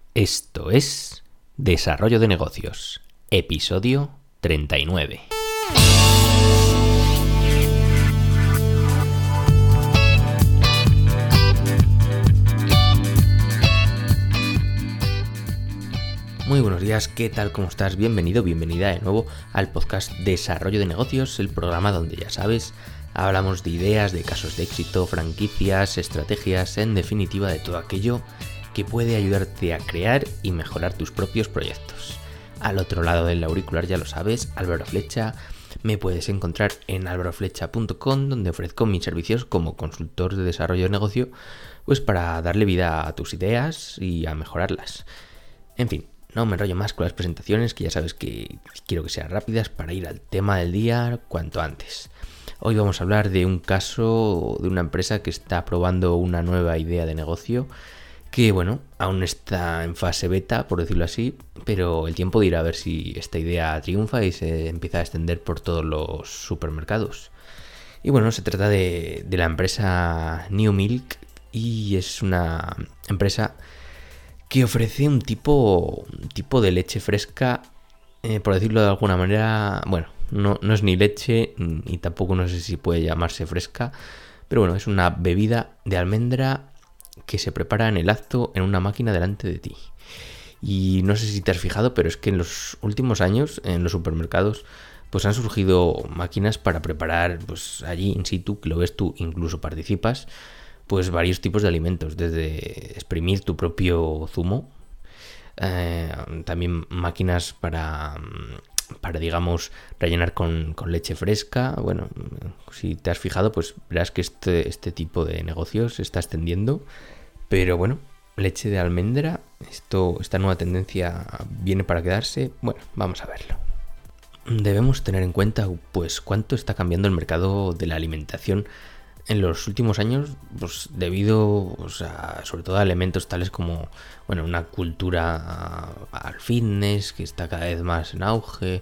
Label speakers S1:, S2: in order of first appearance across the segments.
S1: Esto es Desarrollo de Negocios, episodio 39. Muy buenos días, ¿qué tal? ¿Cómo estás? Bienvenido, bienvenida de nuevo al podcast Desarrollo de Negocios, el programa donde ya sabes, hablamos de ideas, de casos de éxito, franquicias, estrategias, en definitiva de todo aquello que puede ayudarte a crear y mejorar tus propios proyectos. Al otro lado del auricular ya lo sabes, Álvaro Flecha. Me puedes encontrar en alvaroflecha.com, donde ofrezco mis servicios como consultor de desarrollo de negocio, pues para darle vida a tus ideas y a mejorarlas. En fin, no me enrollo más con las presentaciones, que ya sabes que quiero que sean rápidas para ir al tema del día cuanto antes. Hoy vamos a hablar de un caso de una empresa que está probando una nueva idea de negocio que, bueno, aún está en fase beta, por decirlo así, pero el tiempo dirá a ver si esta idea triunfa y se empieza a extender por todos los supermercados. Y bueno, se trata de la empresa New Milk y es una empresa que ofrece un tipo de leche fresca, por decirlo de alguna manera. Bueno, no es ni leche y tampoco no sé si puede llamarse fresca, pero bueno, es una bebida de almendra que se prepara en el acto en una máquina delante de ti. Y no sé si te has fijado, pero es que en los últimos años en los supermercados pues han surgido máquinas para preparar pues allí in situ, que lo ves tú, incluso participas, pues varios tipos de alimentos, desde exprimir tu propio zumo, también máquinas para digamos, rellenar con leche fresca. Bueno, si te has fijado, pues verás que este tipo de negocios se está extendiendo. Pero bueno, leche de almendra, esta nueva tendencia viene para quedarse. Bueno, vamos a verlo. Debemos tener en cuenta pues cuánto está cambiando el mercado de la alimentación en los últimos años, pues debido sobre todo a elementos tales como, bueno, una cultura al fitness que está cada vez más en auge.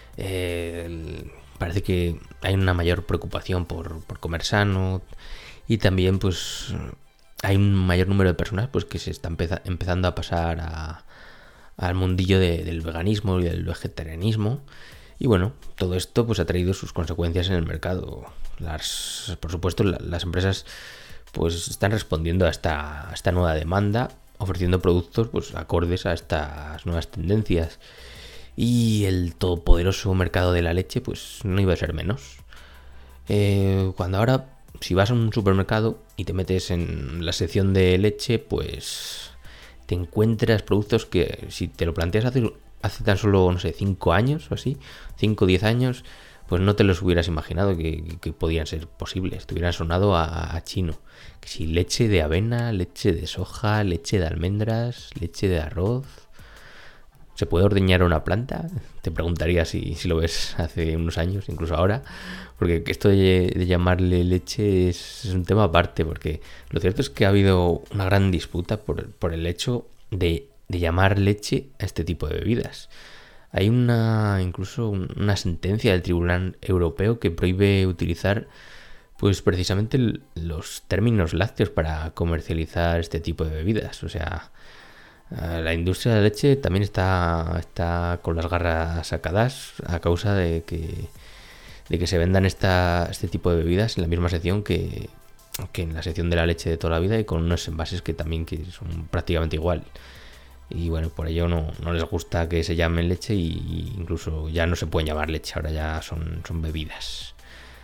S1: Parece que hay una mayor preocupación por comer sano, y también pues hay un mayor número de personas pues que se está empezando a pasar al mundillo del veganismo y del vegetarianismo. Y bueno, todo esto pues ha traído sus consecuencias en el mercado. Por supuesto, las empresas pues están respondiendo a esta nueva demanda, ofreciendo productos pues acordes a estas nuevas tendencias. Y el todopoderoso mercado de la leche pues no iba a ser menos. Cuando ahora, si vas a un supermercado y te metes en la sección de leche, pues te encuentras productos que, si te lo planteas hace tan solo, no sé, 5 años o así, 5 o 10 años, pues no te los hubieras imaginado que podían ser posibles. Te hubieran sonado a chino. Que si leche de avena, leche de soja, leche de almendras, leche de arroz. ¿Se puede ordeñar una planta? Te preguntaría si lo ves hace unos años, incluso ahora. Porque esto de llamarle leche es un tema aparte. Porque lo cierto es que ha habido una gran disputa por el hecho de llamar leche a este tipo de bebidas. Hay incluso una sentencia del Tribunal Europeo que prohíbe utilizar pues precisamente los términos lácteos para comercializar este tipo de bebidas. O sea, la industria de la leche también está con las garras sacadas a causa de que se vendan este tipo de bebidas en la misma sección que en la sección de la leche de toda la vida, y con unos envases que son prácticamente igual. Y bueno, por ello no les gusta que se llamen leche, y incluso ya no se pueden llamar leche, ahora ya son bebidas.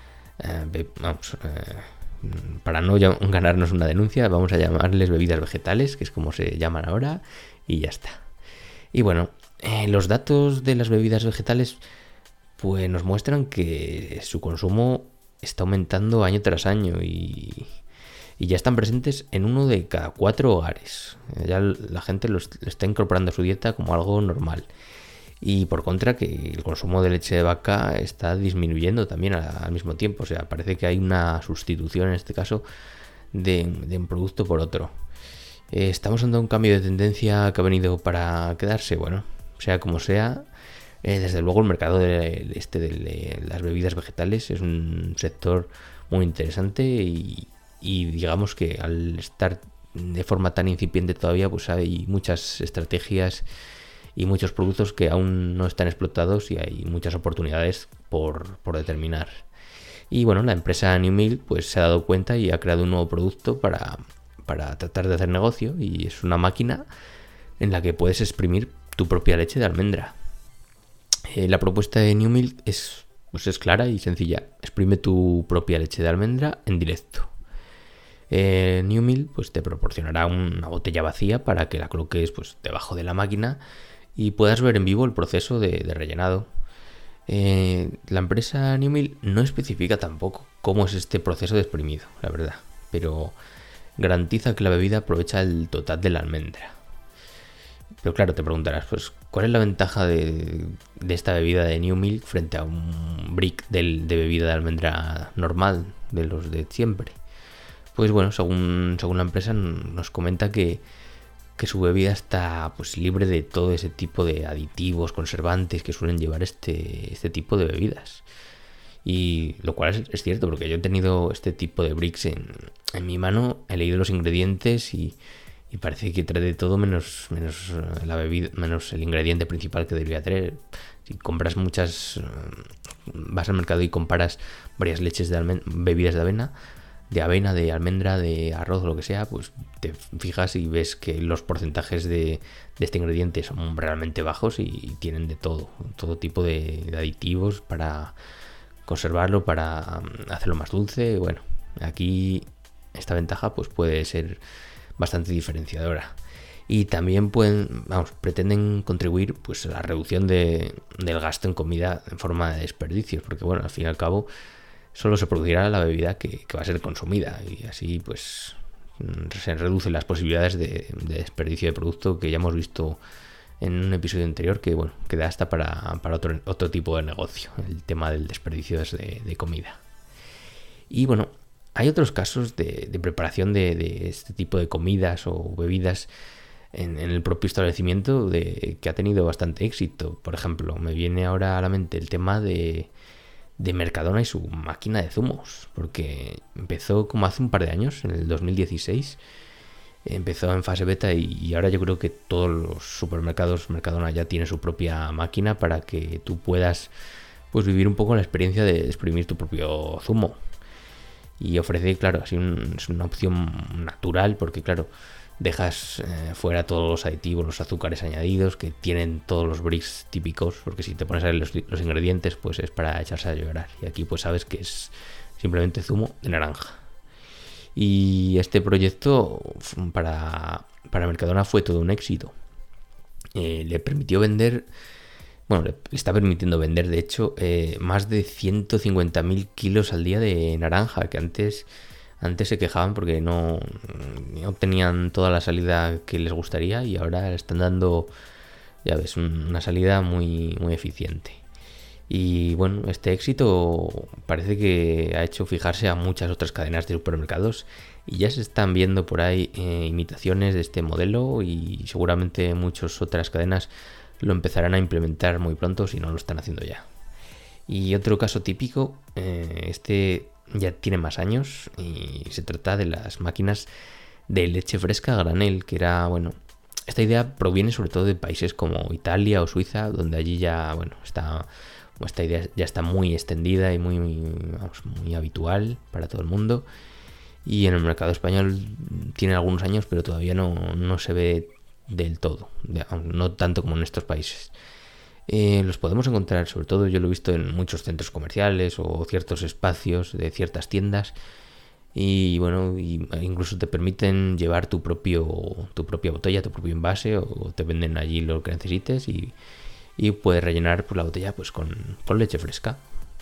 S1: Para no ganarnos una denuncia, vamos a llamarles bebidas vegetales, que es como se llaman ahora, y ya está. Y bueno, los datos de las bebidas vegetales pues nos muestran que su consumo está aumentando año tras año, y ya están presentes en 1 de cada 4 hogares. Ya la gente lo está incorporando a su dieta como algo normal. Y por contra, que el consumo de leche de vaca está disminuyendo también al mismo tiempo. O sea, parece que hay una sustitución en este caso de un producto por otro. Estamos ante un cambio de tendencia que ha venido para quedarse. Bueno, sea como sea, desde luego el mercado de las bebidas vegetales es un sector muy interesante, y digamos que al estar de forma tan incipiente todavía, pues hay muchas estrategias y muchos productos que aún no están explotados y hay muchas oportunidades por determinar. Y bueno, la empresa New Milk pues se ha dado cuenta y ha creado un nuevo producto para tratar de hacer negocio, y es una máquina en la que puedes exprimir tu propia leche de almendra. La propuesta de New Milk es clara y sencilla. Exprime tu propia leche de almendra en directo. New Milk pues te proporcionará una botella vacía para que la coloques pues debajo de la máquina y puedas ver en vivo el proceso de rellenado. La empresa New Milk no especifica tampoco cómo es este proceso de exprimido, la verdad, pero garantiza que la bebida aprovecha el total de la almendra. Pero claro, te preguntarás, pues, ¿cuál es la ventaja de esta bebida de New Milk frente a un brick de bebida de almendra normal, de los de siempre? Pues bueno, según la empresa nos comenta que su bebida está pues libre de todo ese tipo de aditivos, conservantes que suelen llevar este tipo de bebidas. Y lo cual es cierto, porque yo he tenido este tipo de bricks en mi mano, he leído los ingredientes y parece que trae de todo menos la bebida, menos el ingrediente principal que debería tener. Si compras vas al mercado y comparas varias leches de bebidas de avena, de almendra, de arroz, lo que sea, pues te fijas y ves que los porcentajes de este ingrediente son realmente bajos y tienen de todo tipo de aditivos para conservarlo, para hacerlo más dulce. Bueno, aquí esta ventaja pues puede ser bastante diferenciadora. Y también pretenden contribuir pues a la reducción del gasto en comida en forma de desperdicios, porque bueno, al fin y al cabo solo se producirá la bebida que va a ser consumida, y así pues se reducen las posibilidades de desperdicio de producto, que ya hemos visto en un episodio anterior, que bueno, queda hasta para otro tipo de negocio, el tema del desperdicio de comida. Y bueno, hay otros casos de preparación de este tipo de comidas o bebidas en el propio establecimiento que ha tenido bastante éxito. Por ejemplo, me viene ahora a la mente el tema de Mercadona y su máquina de zumos, porque empezó como hace un par de años, en el 2016, empezó en fase beta y ahora yo creo que todos los supermercados Mercadona ya tiene su propia máquina para que tú puedas pues vivir un poco la experiencia de exprimir tu propio zumo. Y ofrece, claro, así es una opción natural, porque claro, dejas fuera todos los aditivos, los azúcares añadidos que tienen todos los bricks típicos, porque si te pones a ver los ingredientes pues es para echarse a llorar, y aquí pues sabes que es simplemente zumo de naranja. Y este proyecto para Mercadona fue todo un éxito. Le permitió vender, bueno, le está permitiendo vender de hecho más de 150.000 kilos al día de naranja, que antes se quejaban porque no obtenían toda la salida que les gustaría, y ahora están dando, ya ves, una salida muy, muy eficiente. Y bueno, este éxito parece que ha hecho fijarse a muchas otras cadenas de supermercados, y ya se están viendo por ahí imitaciones de este modelo, y seguramente muchas otras cadenas lo empezarán a implementar muy pronto si no lo están haciendo ya. Y otro caso típico, este ya tiene más años, y se trata de las máquinas de leche fresca a granel, que era, bueno, esta idea proviene sobre todo de países como Italia o Suiza, donde allí ya, bueno, esta idea ya está muy extendida y muy habitual para todo el mundo, y en el mercado español tiene algunos años, pero todavía no se ve del todo, no tanto como en estos países. Los podemos encontrar, sobre todo yo lo he visto en muchos centros comerciales o ciertos espacios de ciertas tiendas, y bueno, incluso te permiten llevar tu propia botella, tu propio envase, o te venden allí lo que necesites, y puedes rellenar la botella pues con leche fresca.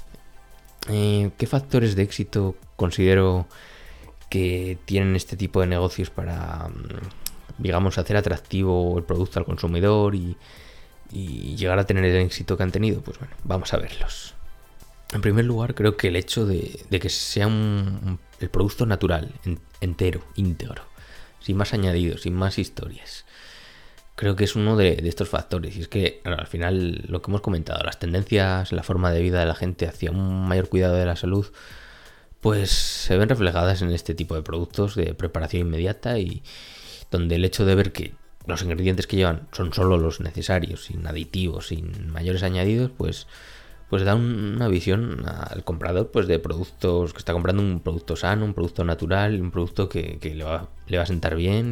S1: ¿Qué factores de éxito considero que tienen este tipo de negocios para, digamos, hacer atractivo el producto al consumidor y llegar a tener el éxito que han tenido? Pues bueno, vamos a verlos. En primer lugar, creo que el hecho de que sea el producto natural, entero, íntegro, sin más añadidos, sin más historias, creo que es uno de estos factores. Y es que, claro, al final, lo que hemos comentado, las tendencias, la forma de vida de la gente hacia un mayor cuidado de la salud, pues se ven reflejadas en este tipo de productos de preparación inmediata y donde el hecho de ver que los ingredientes que llevan son solo los necesarios, sin aditivos, sin mayores añadidos, pues da una visión al comprador pues de productos, que está comprando un producto sano, un producto natural, un producto que le va a sentar bien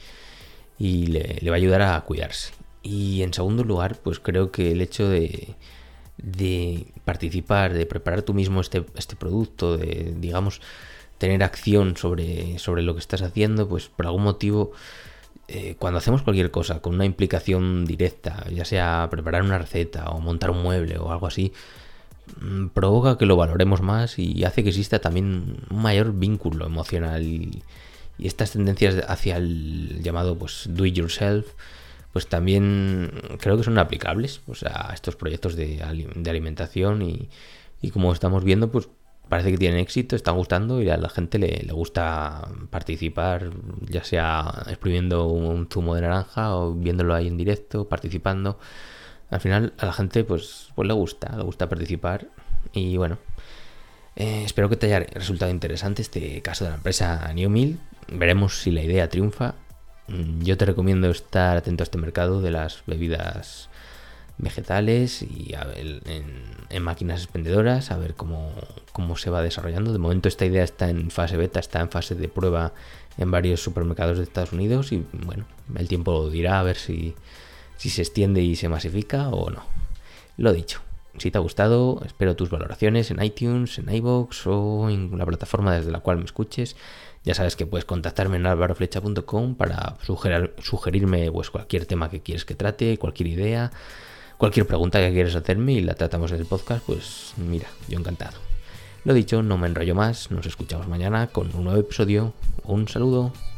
S1: y le va a ayudar a cuidarse. Y en segundo lugar, pues creo que el hecho de participar, de preparar tú mismo este producto, de, digamos, tener acción sobre lo que estás haciendo, pues por algún motivo, cuando hacemos cualquier cosa con una implicación directa, ya sea preparar una receta o montar un mueble o algo así, provoca que lo valoremos más y hace que exista también un mayor vínculo emocional y estas tendencias hacia el llamado pues do it yourself, pues también creo que son aplicables, o sea, a estos proyectos de alimentación y como estamos viendo, pues parece que tienen éxito, están gustando y a la gente le gusta participar, ya sea exprimiendo un zumo de naranja o viéndolo ahí en directo, participando. Al final a la gente pues le gusta participar y bueno, espero que te haya resultado interesante este caso de la empresa New Mill. Veremos si la idea triunfa. Yo te recomiendo estar atento a este mercado de las bebidas vegetales y a ver, en máquinas expendedoras, a ver cómo se va desarrollando. De momento esta idea está en fase beta, está en fase de prueba en varios supermercados de Estados Unidos y bueno, el tiempo dirá a ver si se extiende y se masifica o no. Lo dicho, si te ha gustado, espero tus valoraciones en iTunes, en iVoox o en la plataforma desde la cual me escuches. Ya sabes que puedes contactarme en alvaroflecha.com para sugerirme pues, cualquier tema que quieres que trate, cualquier idea, cualquier pregunta que quieras hacerme y la tratamos en el podcast, pues mira, yo encantado. Lo dicho, no me enrollo más, nos escuchamos mañana con un nuevo episodio. Un saludo.